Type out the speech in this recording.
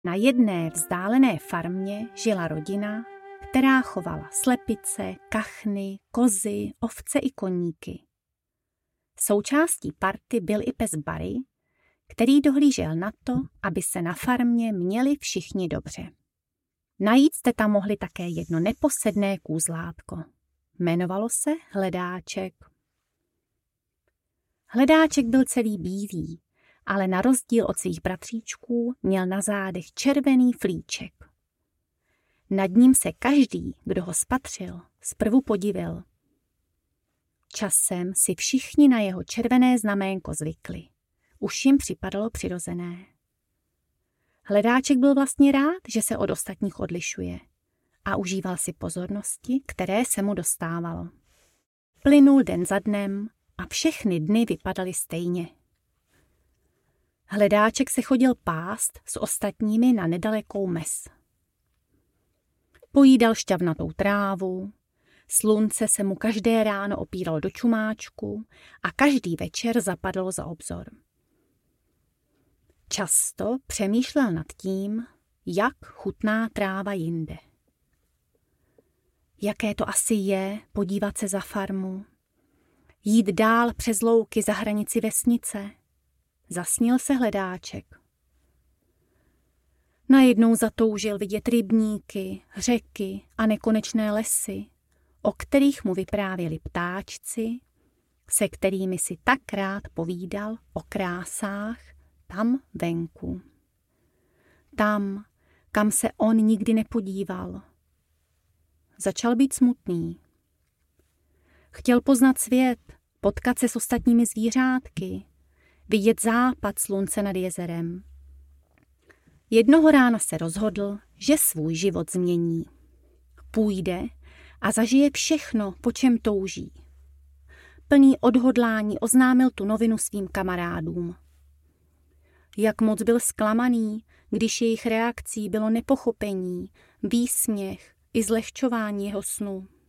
Na jedné vzdálené farmě žila rodina, která chovala slepice, kachny, kozy, ovce i koníky. Součástí party byl i pes Barry, který dohlížel na to, aby se na farmě měli všichni dobře. Najít jste tam mohli také jedno neposedné kůzlátko. Jmenovalo se Hledáček. Hledáček byl celý bílý, ale na rozdíl od svých bratříčků měl na zádech červený flíček. Nad ním se každý, kdo ho spatřil, zprvu podivil. Časem si všichni na jeho červené znaménko zvykli. Už jim připadalo přirozené. Hledáček byl vlastně rád, že se od ostatních odlišuje a užíval si pozornosti, které se mu dostávalo. Plynul den za dnem a všechny dny vypadaly stejně. Hledáček se chodil pást s ostatními na nedalekou mes. Pojídal šťavnatou trávu, slunce se mu každé ráno opíralo do čumáčku a každý večer zapadlo za obzor. Často přemýšlel nad tím, jak chutná tráva jinde. Jaké to asi je podívat se za farmu, jít dál přes louky za hranici vesnice. Zasnil se Hledáček. Najednou zatoužil vidět rybníky, řeky a nekonečné lesy, o kterých mu vyprávěli ptáčci, se kterými si tak rád povídal o krásách tam venku. Tam, kam se on nikdy nepodíval. Začal být smutný. Chtěl poznat svět, potkat se s ostatními zvířátky, vidět západ slunce nad jezerem. Jednoho rána se rozhodl, že svůj život změní. Půjde a zažije všechno, po čem touží. Plný odhodlání oznámil tu novinu svým kamarádům. Jak moc byl zklamaný, když jejich reakcí bylo nepochopení, výsměch i zlehčování jeho snu.